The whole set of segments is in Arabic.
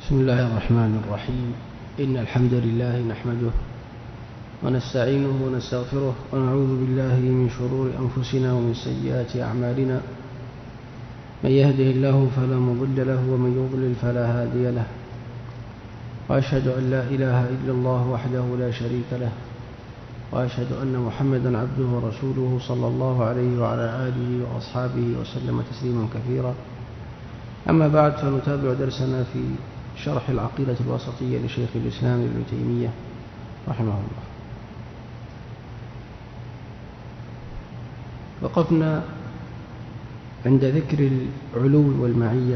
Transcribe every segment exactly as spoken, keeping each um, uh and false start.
بسم الله الرحمن الرحيم. إن الحمد لله نحمده ونستعينه ونستغفره ونعوذ بالله من شرور أنفسنا ومن سيئات أعمالنا. من يهده الله فلا مضل له ومن يضلل فلا هادي له، وأشهد أن لا إله إلا الله وحده لا شريك له، وأشهد أن محمدا عبده ورسوله صلى الله عليه وعلى آله وأصحابه وسلم تسليما كثيرا. أما بعد، فنتابع درسنا في شرح العقيدة الواسطية لشيخ الإسلام ابن تيمية رحمه الله. وقفنا عند ذكر العلو والمعية.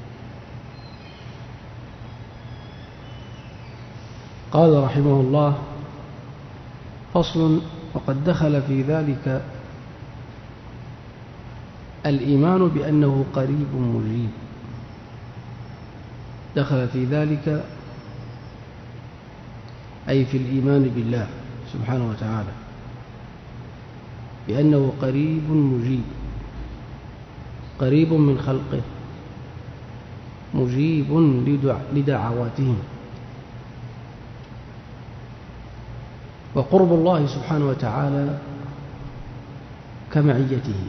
قال رحمه الله: فصل: وقد دخل في ذلك الإيمان بأنه قريب مجيب. دخل في ذلك أي في الإيمان بالله سبحانه وتعالى بأنه قريب مجيب، قريب من خلقه، مجيب لدعواتهم. وقرب الله سبحانه وتعالى كمعيته.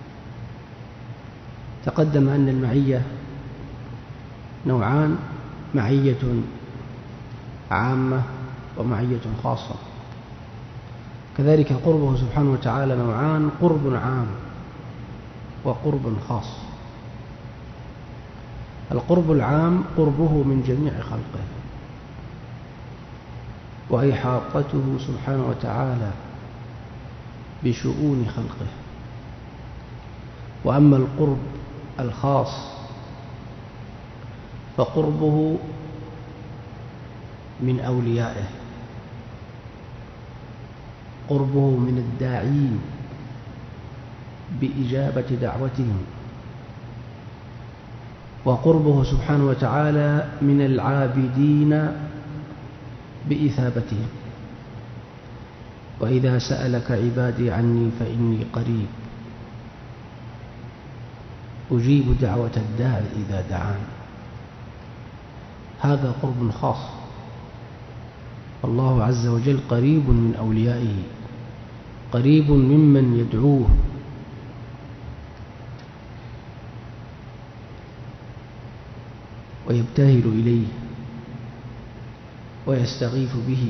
تقدم أن المعية نوعان: معية عامة ومعية خاصة. كذلك قربه سبحانه وتعالى نوعان: قرب عام وقرب خاص. القرب العام قربه من جميع خلقه وإحاطته سبحانه وتعالى بشؤون خلقه. وأما القرب الخاص فقربه من أوليائه، قربه من الداعين بإجابة دعوتهم، وقربه سبحانه وتعالى من العابدين بإثابتهم. وإذا سألك عبادي عني فإني قريب أجيب دعوة الداع إذا دعان. هذا قرب خاص. الله عز وجل قريب من أوليائه، قريب ممن يدعوه، ويبتهل إليه ويستغيث به.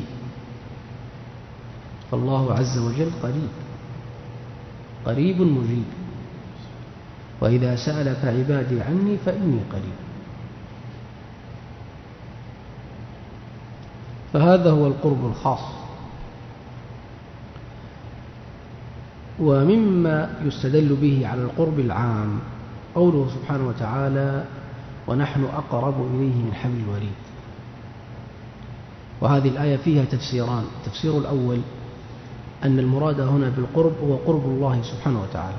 فالله عز وجل قريب، قريب مجيب. وإذا سألك عبادي عني فإني قريب. فهذا هو القرب الخاص. ومما يستدل به على القرب العام قوله سبحانه وتعالى: ونحن أقرب إليه من حبل الوريد. وهذه الآية فيها تفسيران: التفسير الأول أن المراد هنا بالقرب هو قرب الله سبحانه وتعالى.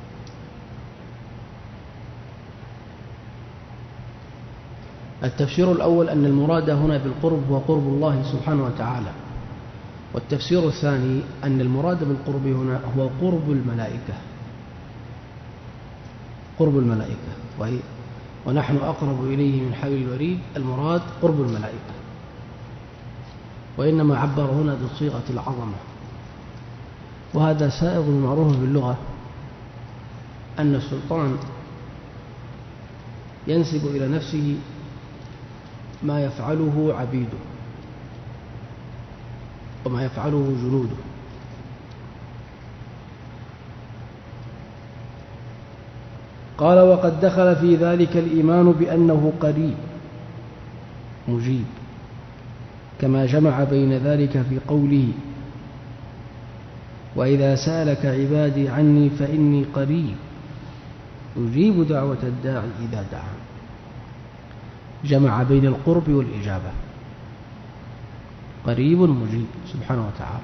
التفسير الأول أن المراد هنا بالقرب هو قرب الله سبحانه وتعالى. والتفسير الثاني أن المراد بالقرب هنا هو قرب الملائكة، قرب الملائكة. ونحن أقرب إليه من حبل الوريد، المراد قرب الملائكة. وإنما عبر هنا بصيغة العظمة. وهذا سائغ معروف باللغة أن السلطان ينسب إلى نفسه ما يفعله عبيده وما يفعله جنوده. قال: وقد دخل في ذلك الإيمان بأنه قريب مجيب، كما جمع بين ذلك في قوله: وإذا سألك عبادي عني فإني قريب أجيب دعوة الداعي إذا دعان. جمع بين القرب والإجابة، قريب مجيب سبحانه وتعالى.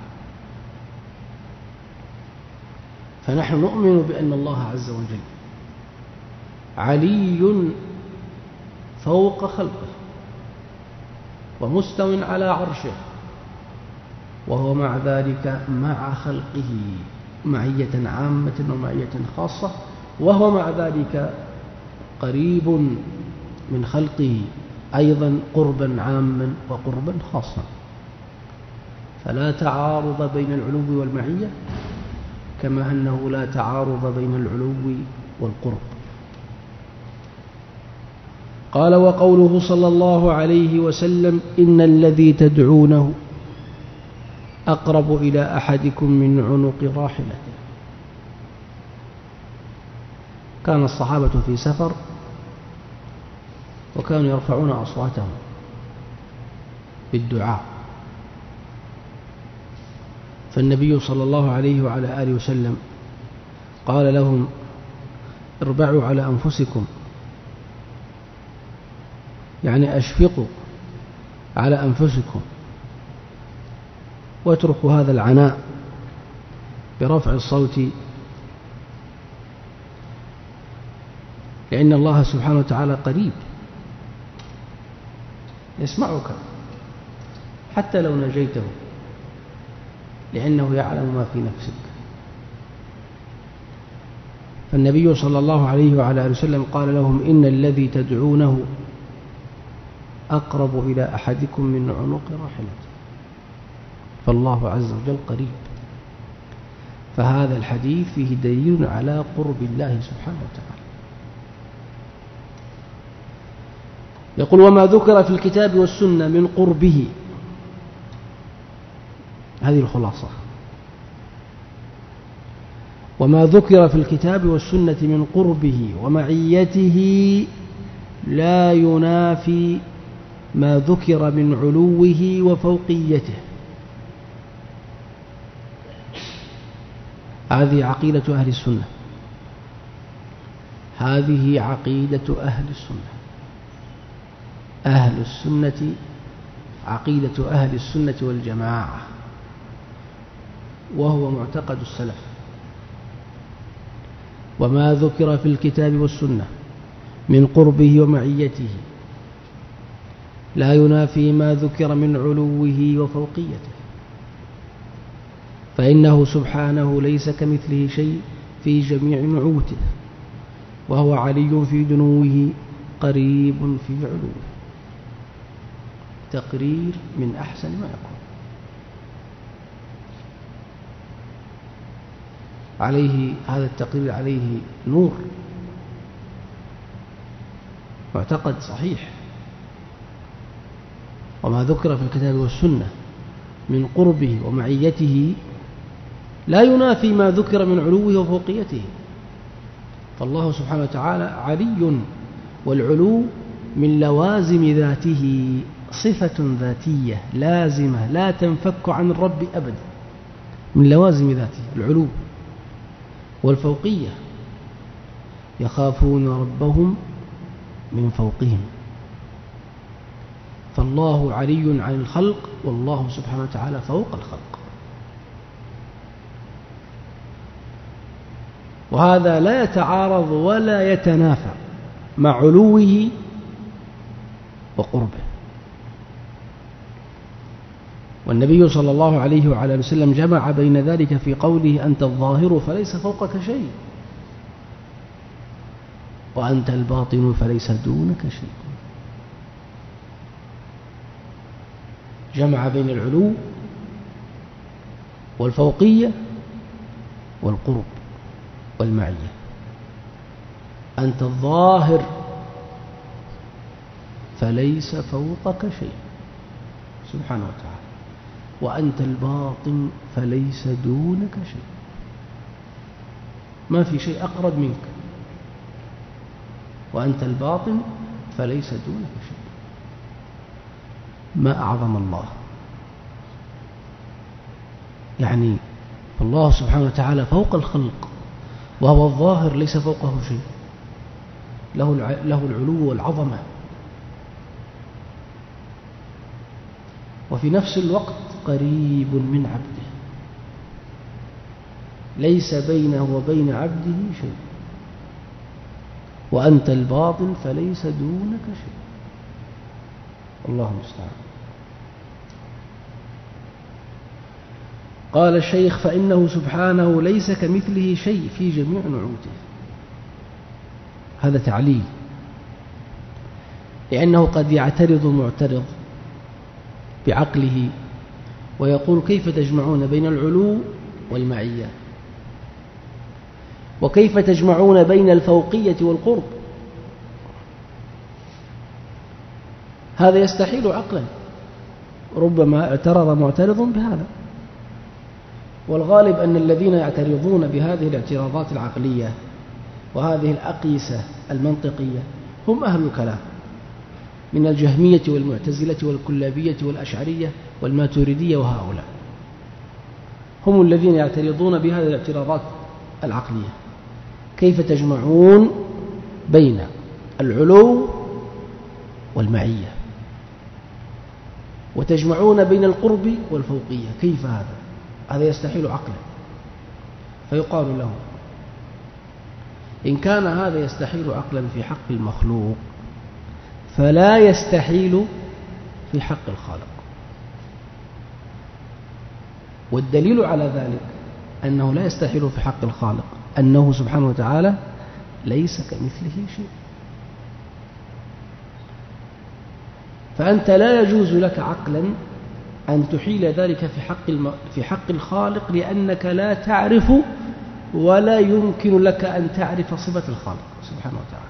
فنحن نؤمن بأن الله عز وجل علي فوق خلقه ومستو على عرشه، وهو مع ذلك مع خلقه معية عامة ومعية خاصة، وهو مع ذلك قريب من خلقه أيضا قربا عاما وقربا خاصا، فلا تعارض بين العلو والمعية، كما أنه لا تعارض بين العلو والقرب. قال: وقوله صلى الله عليه وسلم: إن الذي تدعونه أقرب إلى أحدكم من عنق راحلته. كان الصحابة في سفر وكانوا يرفعون أصواتهم بالدعاء، فالنبي صلى الله عليه وعلى آله وسلم قال لهم: اربعوا على أنفسكم، يعني أشفقوا على أنفسكم واتركوا هذا العناء برفع الصوت، لأن الله سبحانه وتعالى قريب يسمعك حتى لو نجيته، لأنه يعلم ما في نفسك. فالنبي صلى الله عليه وعلى آله وسلم قال لهم: إن الذي تدعونه أقرب إلى أحدكم من عنق راحلته، فالله عز وجل قريب. فهذا الحديث فيه دليل على قرب الله سبحانه وتعالى. يقول: وما ذكر في الكتاب والسنة من قربه، هذه الخلاصة، وما ذكر في الكتاب والسنة من قربه ومعيته لا ينافي ما ذكر من علوه وفوقيته. هذه عقيدة أهل السنة، هذه عقيدة أهل السنة. أهل السنة عقيدة أهل السنة والجماعة، وهو معتقد السلف. وما ذكر في الكتاب والسنة من قربه ومعيته لا ينافي ما ذكر من علوه وفوقيته، فإنه سبحانه ليس كمثله شيء في جميع نعوته، وهو علي في دنوه قريب في علوه. تقرير من أحسن ما يكون. عليه هذا التقرير عليه نور، معتقد صحيح. وما ذكر في الكتاب والسنة من قربه ومعيته لا ينافي ما ذكر من علوه وفوقيته، فالله سبحانه وتعالى علي، والعلو من لوازم ذاته، صفة ذاتية لازمة لا تنفك عن الرب أبدا، من لوازم ذاته العلو. والفوقية يخافون ربهم من فوقهم، فالله علي عن الخلق، والله سبحانه وتعالى فوق الخلق. وهذا لا يتعارض ولا يتنافى مع علوه وقربه. والنبي صلى الله عليه وعلى وسلم جمع بين ذلك في قوله: أنت الظاهر فليس فوقك شيء، وأنت الباطن فليس دونك شيء. جمع بين العلو والفوقية والقرب والمعية. أنت الظاهر فليس فوقك شيء سبحانه وتعالى، وأنت الباطن فليس دونك شيء، ما في شيء أقرب منك، وأنت الباطن فليس دونك شيء. ما أعظم الله، يعني الله سبحانه وتعالى فوق الخلق، وهو الظاهر ليس فوقه شيء، له له العلو والعظمة، وفي نفس الوقت قريب من عبده، ليس بينه وبين عبده شيء. وأنت الباطن فليس دونك شيء. الله المستعان. قال الشيخ: فإنه سبحانه ليس كمثله شيء في جميع نعوته. هذا تعليل، لأنه قد يعترض معترض بعقله ويقول كيف تجمعون بين العلو والمعية، وكيف تجمعون بين الفوقية والقرب؟ هذا يستحيل عقلا. ربما اعترض معترض بهذا، والغالب أن الذين يعترضون بهذه الاعتراضات العقلية وهذه الأقيسة المنطقية هم أهل الكلام من الجهمية والمعتزلة والكلابية والأشعرية والماتريدية، وهؤلاء هم الذين يعترضون بهذه الاعتراضات العقلية. كيف تجمعون بين العلو والمعية، وتجمعون بين القرب والفوقية؟ كيف هذا؟ هذا يستحيل عقلا. فيقال له إن كان هذا يستحيل عقلا في حق المخلوق فلا يستحيل في حق الخالق. والدليل على ذلك أنه لا يستحيل في حق الخالق أنه سبحانه وتعالى ليس كمثله شيء. فأنت لا يجوز لك عقلا أن تحيل ذلك في حق الم... في حق الخالق، لأنك لا تعرف ولا يمكن لك أن تعرف صفة الخالق سبحانه وتعالى،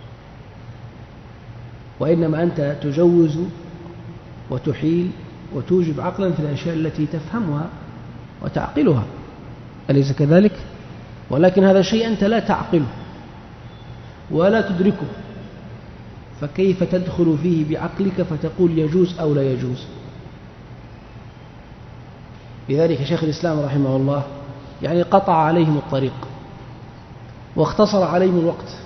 وإنما أنت تجوز وتحيل وتوجب عقلا في الأشياء التي تفهمها وتعقلها، أليس كذلك؟ ولكن هذا شيء أنت لا تعقله ولا تدركه، فكيف تدخل فيه بعقلك فتقول يجوز أو لا يجوز؟ لذلك شيخ الإسلام رحمه الله يعني قطع عليهم الطريق واختصر عليهم الوقت،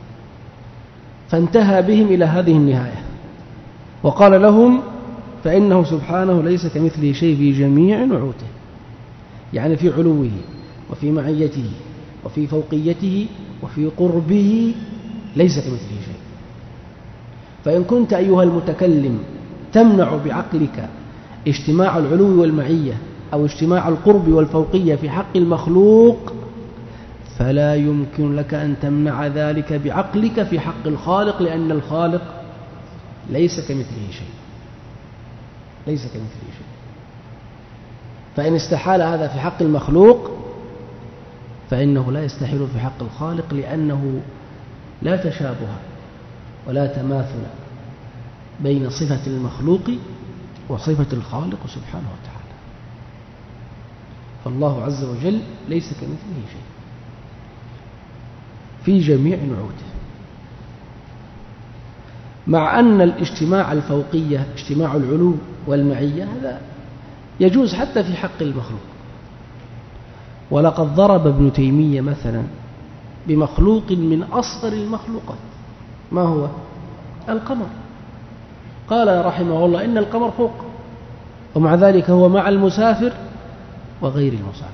فانتهى بهم إلى هذه النهاية وقال لهم فإنه سبحانه ليس كمثله شيء في جميع نعوته، يعني في علوه وفي معيته وفي فوقيته وفي قربه ليس كمثله شيء. فإن كنت أيها المتكلم تمنع بعقلك اجتماع العلو والمعية أو اجتماع القرب والفوقية في حق المخلوق، فلا يمكن لك أن تمنع ذلك بعقلك في حق الخالق، لأن الخالق ليس كمثله شيء، ليس كمثله شيء. فإن استحال هذا في حق المخلوق فإنه لا يستحيل في حق الخالق، لأنه لا تشابه ولا تماثل بين صفة المخلوق وصفة الخالق سبحانه وتعالى. فالله عز وجل ليس كمثله شيء في جميع نعوته، مع أن الاجتماع الفوقية اجتماع العلو والمعية هذا يجوز حتى في حق المخلوق. ولقد ضرب ابن تيمية مثلا بمخلوق من أصغر المخلوقات، ما هو؟ القمر. قال رحمه الله إن القمر فوق، ومع ذلك هو مع المسافر وغير المسافر.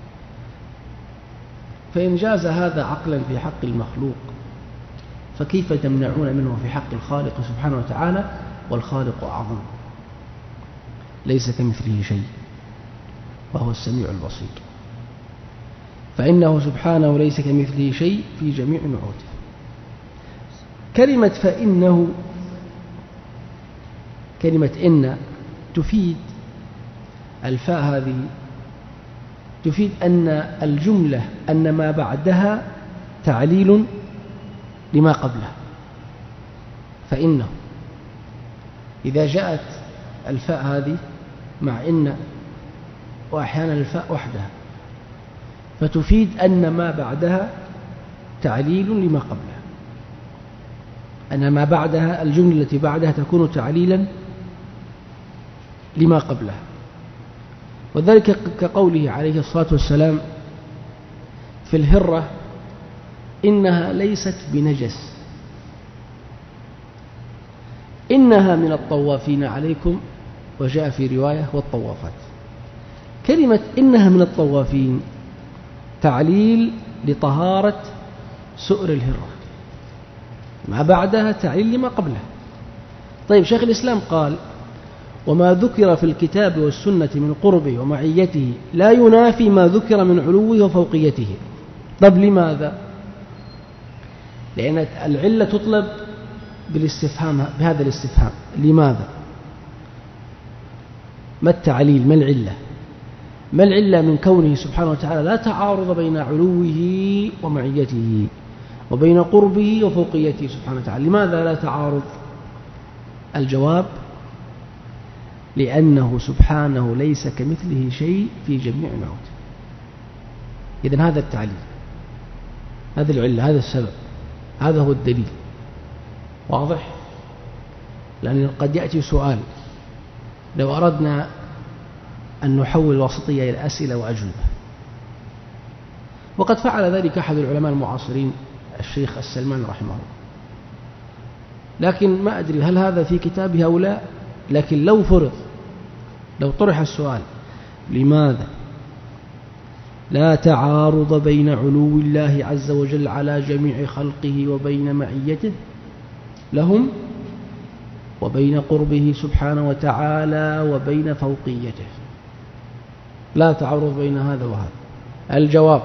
فإن جاز هذا عقلا في حق المخلوق فكيف تمنعون منه في حق الخالق سبحانه وتعالى؟ والخالق أعظم، ليس كمثله شيء وهو السميع البصير. فإنه سبحانه ليس كمثله شيء في جميع نعوته. كلمة فإنه، كلمة إن تفيد، الفاء هذه تفيد أن الجملة أن ما بعدها تعليل لما قبله. فإنه إذا جاءت الفاء هذه مع إن وأحيانا الفاء وحدها فتفيد أن ما بعدها تعليل لما قبلها، أن ما بعدها الجملة التي بعدها تكون تعليلا لما قبلها. وذلك كقوله عليه الصلاة والسلام في الهرة إنها ليست بنجس، إنها من الطوافين عليكم، وجاء في رواية والطوافات. كلمة إنها من الطوافين تعليل لطهارة سؤر الهرة، ما بعدها تعليل لما قبلها. طيب شيخ الإسلام قال وما ذكر في الكتاب والسنة من قربه ومعيته لا ينافي ما ذكر من علوه بالاستفهام بهذا الاستفهام: لماذا؟ ما التعليل؟ ما العلة؟ ما العلة من كونه سبحانه وتعالى لا تعارض بين علوه ومعيته وبين قربه وفوقيته سبحانه وتعالى؟ لماذا لا تعارض؟ الجواب: لأنه سبحانه ليس كمثله شيء في جميع نعوته. إذن هذا التعليل، هذا العلة، هذا السبب، هذا هو الدليل. واضح؟ لأن قد يأتي سؤال: لو أردنا أن نحول الوسطية إلى أسئلة وأجوبة، وقد فعل ذلك أحد العلماء المعاصرين الشيخ السلمان رحمه الله، لكن ما أدري هل هذا في كتابه أو لا. لكن لو فرض، لو طرح السؤال: لماذا لا تعارض بين علو الله عز وجل على جميع خلقه وبين معيته لهم وبين قربه سبحانه وتعالى وبين فوقيته، لا تعارض بين هذا وهذا؟ الجواب: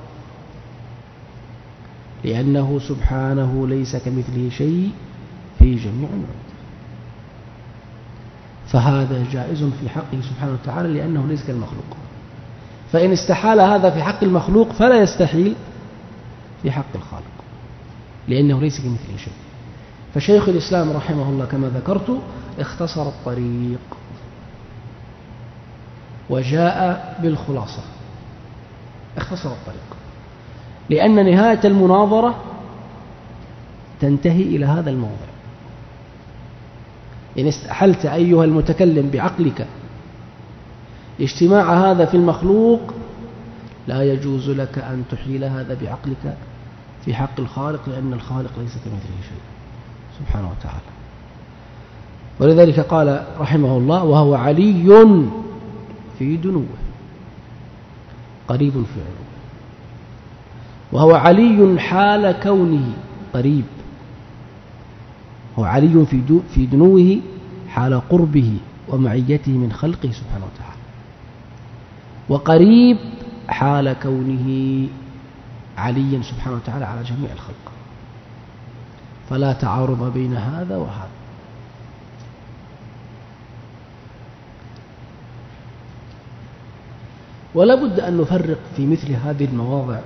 لأنه سبحانه ليس كمثله شيء في جميع نعوته، فهذا جائز في حقه سبحانه وتعالى لأنه ليس كالمخلوق. فإن استحال هذا في حق المخلوق فلا يستحيل في حق الخالق، لأنه ليس كمثله شيء. فشيخ الإسلام رحمه الله كما ذكرت اختصر الطريق وجاء بالخلاصة. اختصر الطريق لأن نهاية المناظرة تنتهي إلى هذا الموضع. إن استحلت أيها المتكلم بعقلك اجتماع هذا في المخلوق، لا يجوز لك أن تحيل هذا بعقلك في حق الخالق، لأن الخالق ليس كمثله شيء سبحانه وتعالى. ولذلك قال رحمه الله: وهو علي في دنوه، قريب في علوه. وهو علي حال كونه قريب، هو علي في دنوه حال قربه ومعيته من خلقه سبحانه وتعالى، وقريب حال كونه عليا سبحانه وتعالى على جميع الخلق، فلا تعارض بين هذا وهذا. ولا بد أن نفرق في مثل هذه المواضع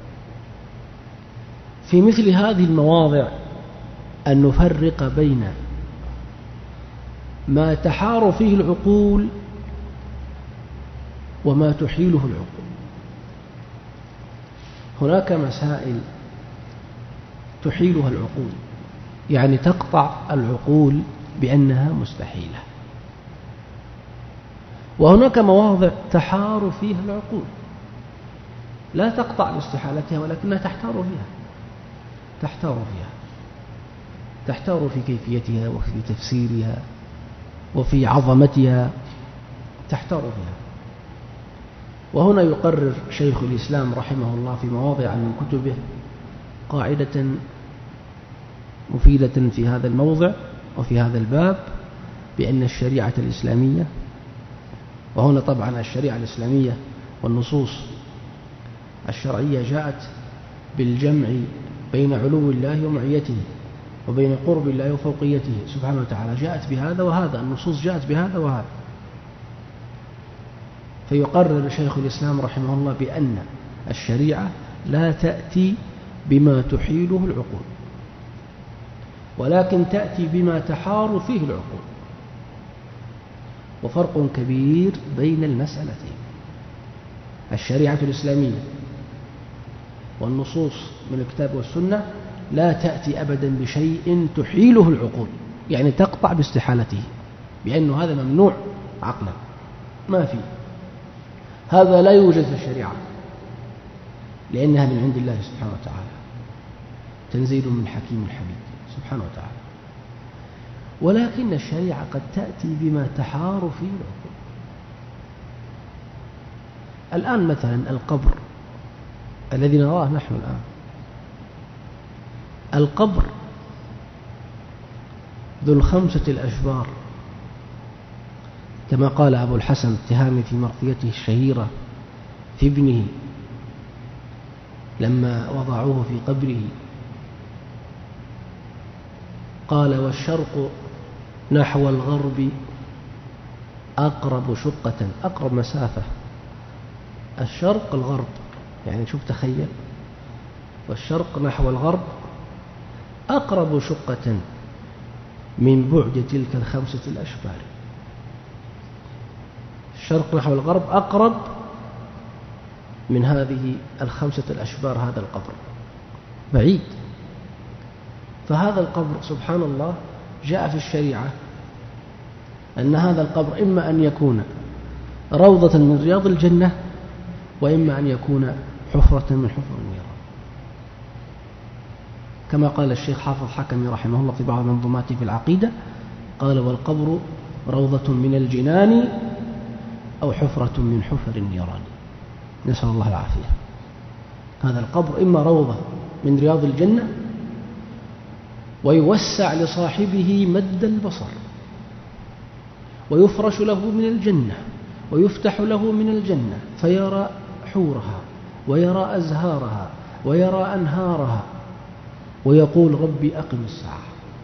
في مثل هذه المواضع أن نفرق بين ما تحار فيه العقول وما تحيله العقول. هناك مسائل تحيلها العقول، يعني تقطع العقول بأنها مستحيلة، وهناك مواضع تحار فيها العقول لا تقطع باستحالتها ولكنها تحتار فيها تحتار فيها تحتار في كيفيتها وفي تفسيرها وفي عظمتها، تحتار فيها. وهنا يقرر شيخ الإسلام رحمه الله في مواضع من كتبه قاعدة مفيدة في هذا الموضع وفي هذا الباب، بأن الشريعة الإسلامية، وهنا طبعا الشريعة الإسلامية والنصوص الشرعية جاءت بالجمع بين علو الله ومعيته وبين قرب الله وفوقيته سبحانه وتعالى، جاءت بهذا وهذا، النصوص جاءت بهذا وهذا. فيقرر شيخ الإسلام رحمه الله بأن الشريعة لا تأتي بما تحيله العقول، ولكن تأتي بما تحار فيه العقول، وفرق كبير بين المسألتين. الشريعة الإسلامية والنصوص من الكتاب والسنة لا تأتي أبدا بشيء تحيله العقول، يعني تقطع باستحالته بأنه هذا ممنوع عقلا، ما في هذا، لا يوجد في الشريعة، لأنها من عند الله سبحانه وتعالى، تنزيل من حكيم حميد سبحانه وتعالى. ولكن الشريعة قد تأتي بما تحار فيه العقول. الآن مثلا القبر الذي نراه نحن الآن، القبر ذو الخمسة الأشبار، كما قال أبو الحسن التهامي في مرثيته الشهيرة في ابنه لما وضعوه في قبره: قال والشرق نحو الغرب أقرب شقة، أقرب مسافة، الشرق الغرب، يعني شوف تخيل، والشرق نحو الغرب أقرب شقة من بعد تلك الخمسة الأشبار. الشرق نحو الغرب أقرب من هذه الخمسة الأشبار، هذا القبر بعيد. فهذا القبر سبحان الله جاء في الشريعة أن هذا القبر إما أن يكون روضة من رياض الجنة، وإما أن يكون حفرة من حفر النيران، كما قال الشيخ حافظ حكمي رحمه الله في بعض منظوماته في العقيدة، قال والقبر روضة من الجنان أو حفرة من حفر النيران، نسأل الله العافية. هذا القبر إما روضة من رياض الجنة ويوسع لصاحبه مد البصر، ويفرش له من الجنة، ويفتح له من الجنة فيرى حورها ويرى أزهارها ويرى أنهارها ويقول ربي أقم الساعة.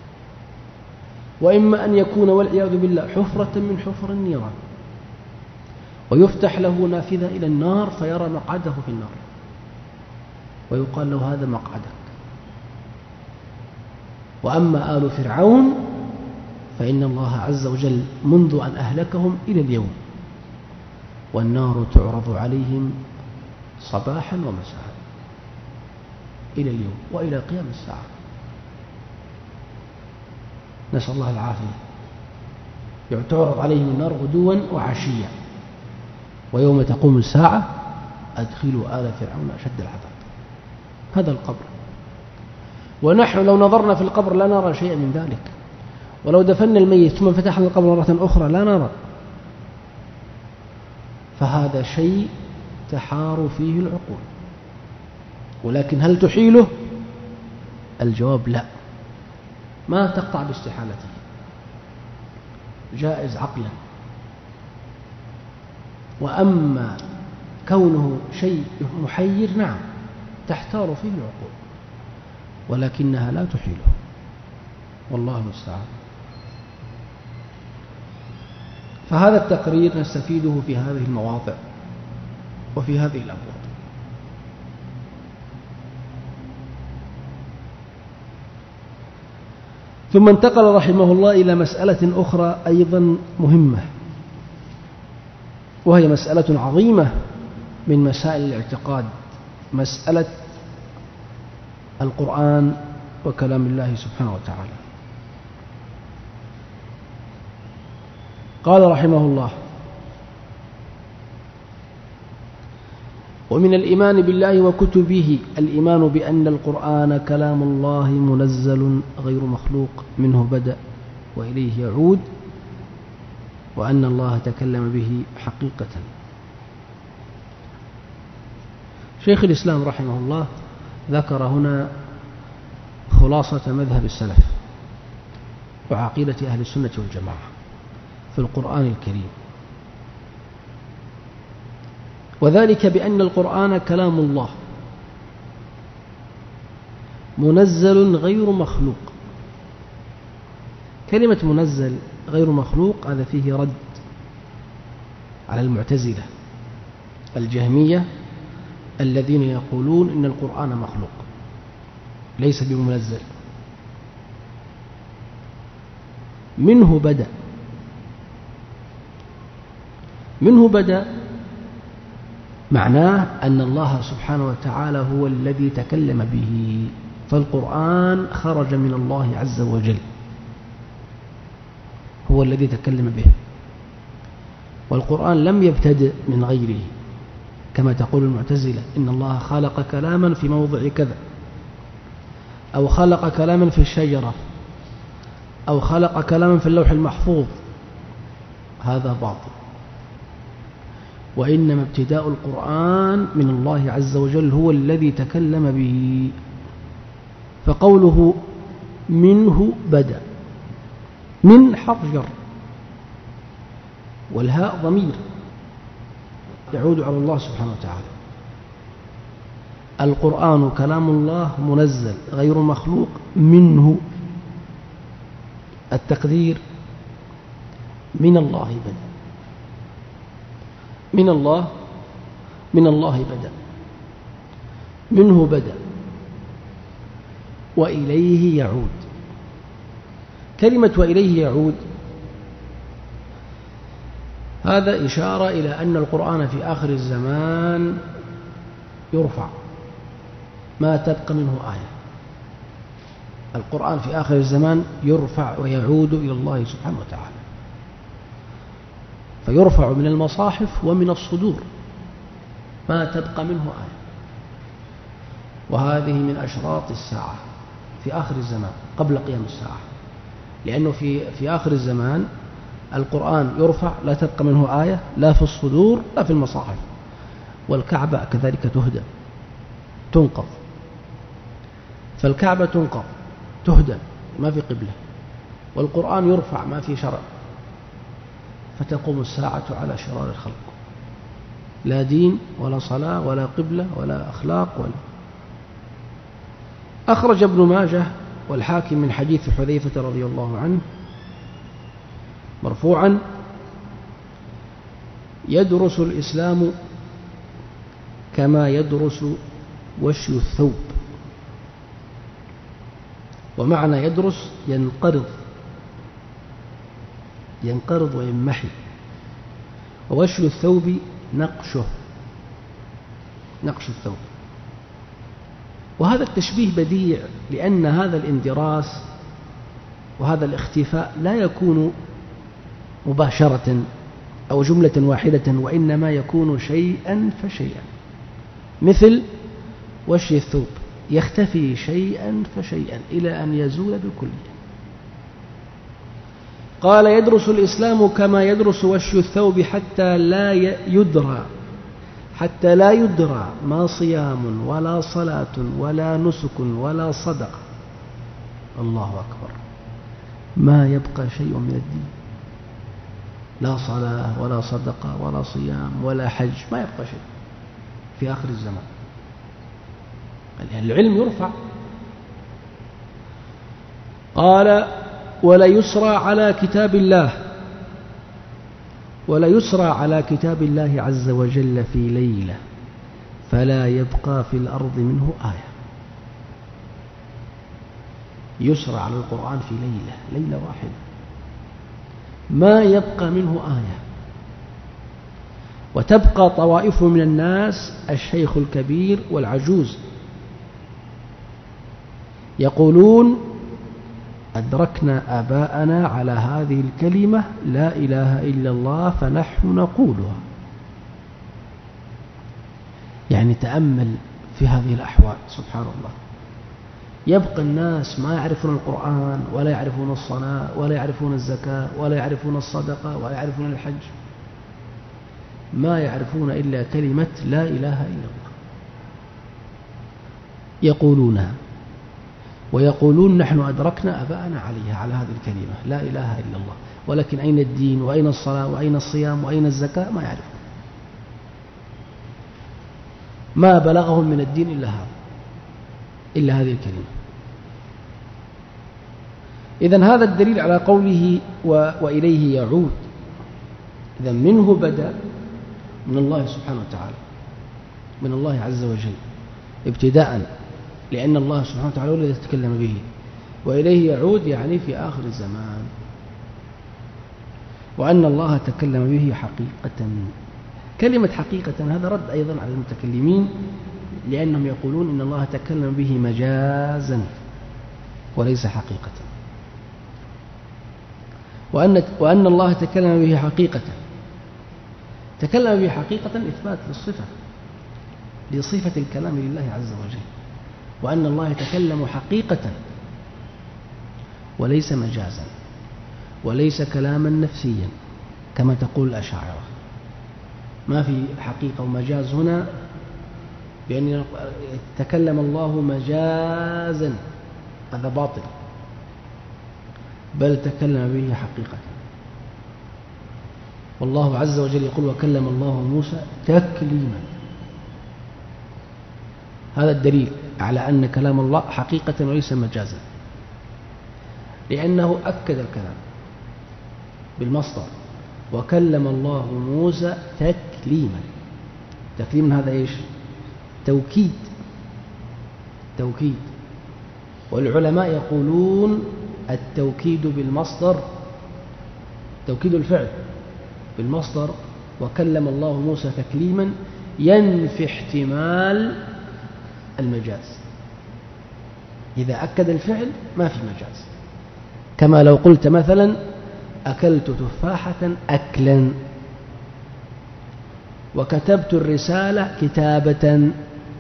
وإما أن يكون والعياذ بالله حفرة من حفر النيران ويفتح له نافذة إلى النار فيرى مقعده في النار ويقال له هذا مقعدك. وأما آل فرعون فإن الله عز وجل منذ أن أهلكهم إلى اليوم والنار تعرض عليهم صباحا ومساء إلى اليوم وإلى قيام الساعة، نسأل الله العافية. تعرض عليهم النار غدوا وعشيا، ويوم تقوم الساعة أدخلوا آل فرعون أشد العذاب. هذا القبر، ونحن لو نظرنا في القبر لا نرى شيئا من ذلك، ولو دفنا الميت ثم فتحنا القبر مرة أخرى لا نرى. فهذا شيء تحار فيه العقول، ولكن هل تحيله؟ الجواب لا، ما تقطع باستحالته، جائز عقلا. وأما كونه شيء محير نعم تحتار فيه العقول، ولكنها لا تحيله، والله المستعان. فهذا التقرير نستفيده في هذه المواضع وفي هذه الأبواب. ثم انتقل رحمه الله إلى مسألة أخرى أيضا مهمة، وهي مسألة عظيمة من مسائل الاعتقاد، مسألة القرآن وكلام الله سبحانه وتعالى. قال رحمه الله: ومن الإيمان بالله وكتبه الإيمان بأن القرآن كلام الله منزل غير مخلوق، منه بدأ وإليه يعود، وأن الله تكلم به حقيقة. شيخ الإسلام رحمه الله ذكر هنا خلاصة مذهب السلف وعقيدة أهل السنة والجماعة في القرآن الكريم، وذلك بأن القرآن كلام الله منزل غير مخلوق. كلمة منزل غير مخلوق هذا فيه رد على المعتزلة الجهمية الذين يقولون إن القرآن مخلوق ليس بمنزل. منه بدأ، منه بدأ معناه أن الله سبحانه وتعالى هو الذي تكلم به، فالقرآن خرج من الله عز وجل، هو الذي تكلم به، والقرآن لم يبتدئ من غيره كما تقول المعتزلة إن الله خلق كلاما في موضع كذا، أو خلق كلاما في الشجرة، أو خلق كلاما في اللوح المحفوظ. هذا باطل، وإنما ابتداء القرآن من الله عز وجل هو الذي تكلم به. فقوله منه بدأ، من حرف جر، والهاء ضمير يعود على الله سبحانه وتعالى. القرآن كلام الله منزل غير مخلوق، منه التقدير من الله بدأ، من الله من الله بدأ، منه بدأ وإليه يعود. كلمة وإليه يعود هذا إشارة إلى أن القرآن في آخر الزمان يرفع، ما تبقى منه آية. القرآن في آخر الزمان يرفع ويعود إلى الله سبحانه وتعالى، فيرفع من المصاحف ومن الصدور ما تبقى منه آية. وهذه من أشراط الساعة في آخر الزمان قبل قيام الساعة، لأنه في في آخر الزمان القرآن يرفع لا تبقى منه آية، لا في الصدور لا في المصاحف. والكعبة كذلك تهدم تنقض، فالكعبة تنقض تهدم ما في قبلة، والقرآن يرفع ما في شرع، فتقوم الساعة على شرار الخلق، لا دين ولا صلاة ولا قبلة ولا أخلاق ولا. أخرج ابن ماجه والحاكم من حديث حذيفة رضي الله عنه مرفوعا: يدرس الإسلام كما يدرس وشي الثوب. ومعنى يدرس ينقرض، ينقرض وينمحي. ووشي الثوب نقشه، نقش الثوب. وهذا التشبيه بديع، لأن هذا الاندراس وهذا الاختفاء لا يكون مباشرة أو جملة واحدة، وإنما يكون شيئا فشيئا، مثل وشي الثوب يختفي شيئا فشيئا إلى أن يزول بالكلية. قال: يدرس الإسلام كما يدرس وشي الثوب حتى لا يدرى حتى لا يدرى ما صيام ولا صلاة ولا نسك ولا صدقة. الله أكبر، ما يبقى شيء من الدين، لا صلاة ولا صدقة ولا صيام ولا حج، ما يبقى شيء في آخر الزمان. العلم يرفع. قال: ولا يسرى على كتاب الله ولا يسرى على كتاب الله عز وجل في ليلة فلا يبقى في الأرض منه آية. يسرى على القرآن في ليلة ليلة واحدة ما يبقى منه آية. وتبقى طوائف من الناس، الشيخ الكبير والعجوز، يقولون: أدركنا آباءنا على هذه الكلمة لا إله إلا الله فنحن نقولها. يعني تأمل في هذه الأحوال، سبحان الله. يبقى الناس ما يعرفون القرآن ولا يعرفون الصلاة ولا يعرفون الزكاة ولا يعرفون الصدقة ولا يعرفون الحج، ما يعرفون إلا كلمة لا إله إلا الله، يقولونها ويقولون: نحن أدركنا أباءنا عليها، على هذه الكلمة لا إله إلا الله، ولكن أين الدين وأين الصلاة وأين الصيام وأين الزكاة ما يعرفون. ما بلغهم من الدين إلا هذا، إلا هذه الكلمة. إذن هذا الدليل على قوله و... وإليه يعود. إذن منه بدأ، من الله سبحانه وتعالى، من الله عز وجل ابتداء، لأن الله سبحانه وتعالى هو الذي يتكلم به. وإليه يعود يعني في آخر الزمان، وأن الله تكلم به حقيقة. كلمة حقيقة هذا رد أيضا على المتكلمين، لأنهم يقولون إن الله تكلم به مجازا وليس حقيقة، وأن, وأن الله تكلم به حقيقة. تكلم به حقيقة إثبات للصفة، لصفة الكلام لله عز وجل، وأن الله يتكلم حقيقة وليس مجازا وليس كلاما نفسيا كما تقول الأشاعرة. ما في حقيقة ومجاز هنا، بأن يتكلم الله مجازا، هذا باطل، بل تكلم به حقيقة. والله عز وجل يقول: وكلم الله موسى تكليما. هذا الدليل على أن كلام الله حقيقة وليس مجازا. لأنه أكد الكلام بالمصدر، وكلم الله موسى تكليما. تكليم هذا إيش؟ توكيد، توكيد. والعلماء يقولون التوكيد بالمصدر، توكيد الفعل بالمصدر وكلم الله موسى تكليما ينفي احتمال المجاز. إذا أكد الفعل ما في مجاز، كما لو قلت مثلا أكلت تفاحة أكلا، وكتبت الرسالة كتابة،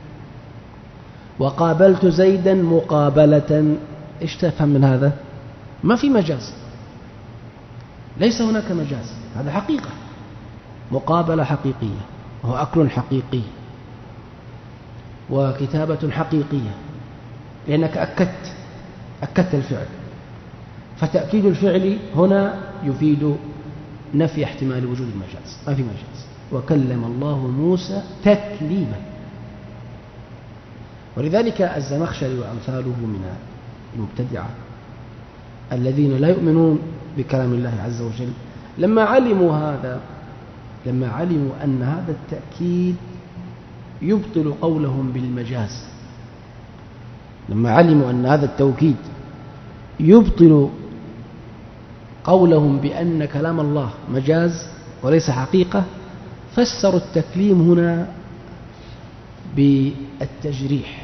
وقابلت زيدا مقابلة. إيش تفهم من هذا؟ ما في مجاز، ليس هناك مجاز، هذا حقيقة، مقابلة حقيقية، وهو أكل حقيقي، وكتابة حقيقية، لأنك أكدت أكدت الفعل. فتأكيد الفعل هنا يفيد نفي احتمال وجود المجاز، ما في مجاز. وكلم الله موسى تكليما. ولذلك الزمخشري وأمثاله من المبتدعة الذين لا يؤمنون بكلام الله عز وجل لما علموا هذا، لما علموا أن هذا التأكيد يبطل قولهم بالمجاز، لما علموا أن هذا التوكيد يبطل قولهم بأن كلام الله مجاز وليس حقيقة، فسروا التكليم هنا بالتجريح،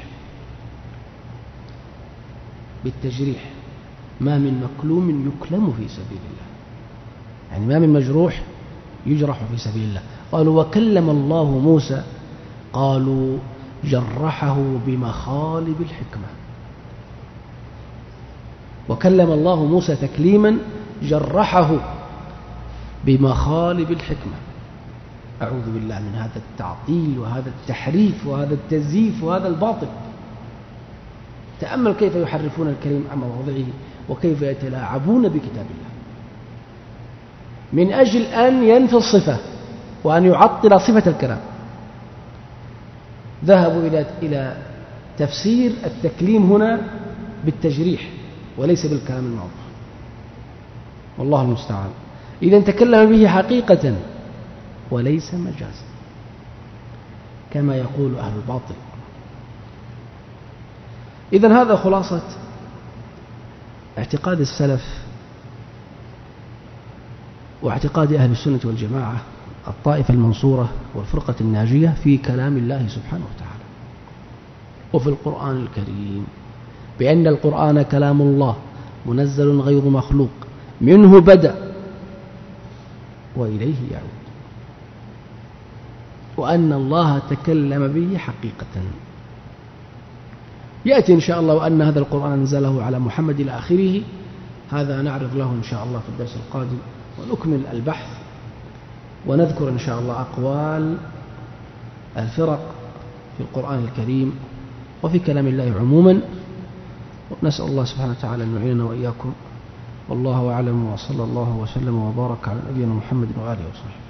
بالتجريح. ما من مكلوم يكلم في سبيل الله، يعني ما من مجروح يجرح في سبيل الله. قالوا وكلم الله موسى، قالوا جرحه بمخالب الحكمة. وكلم الله موسى تكليما جرحه بمخالب الحكمة. أعوذ بالله من هذا التعطيل وهذا التحريف وهذا التزييف وهذا الباطل. تأمل كيف يحرفون الكلم عن مواضعه وكيف يتلاعبون بكتاب الله من أجل أن ينفي الصفة وأن يعطل صفة الكلام. ذهبوا إلى إلى تفسير التكليم هنا بالتجريح وليس بالكلام المعروف، والله المستعان. إذا تكلم به حقيقة وليس مجازا كما يقول أهل الباطل. إذن هذا خلاصة اعتقاد السلف واعتقاد أهل السنة والجماعة، الطائفة المنصورة والفرقة الناجية، في كلام الله سبحانه وتعالى وفي القرآن الكريم، بأن القرآن كلام الله منزل غير مخلوق، منه بدأ وإليه يعود، وأن الله تكلم به حقيقة. يأتي إن شاء الله أن هذا القرآن نزله على محمد إلى آخره، هذا نعرض له إن شاء الله في الدرس القادم، ونكمل البحث ونذكر إن شاء الله أقوال الفرق في القرآن الكريم وفي كلام الله عموما. ونسأل الله سبحانه وتعالى أن يعيننا وإياكم، والله أعلم، وصلى الله وسلم وبارك على نبينا محمد وآله وصحبه.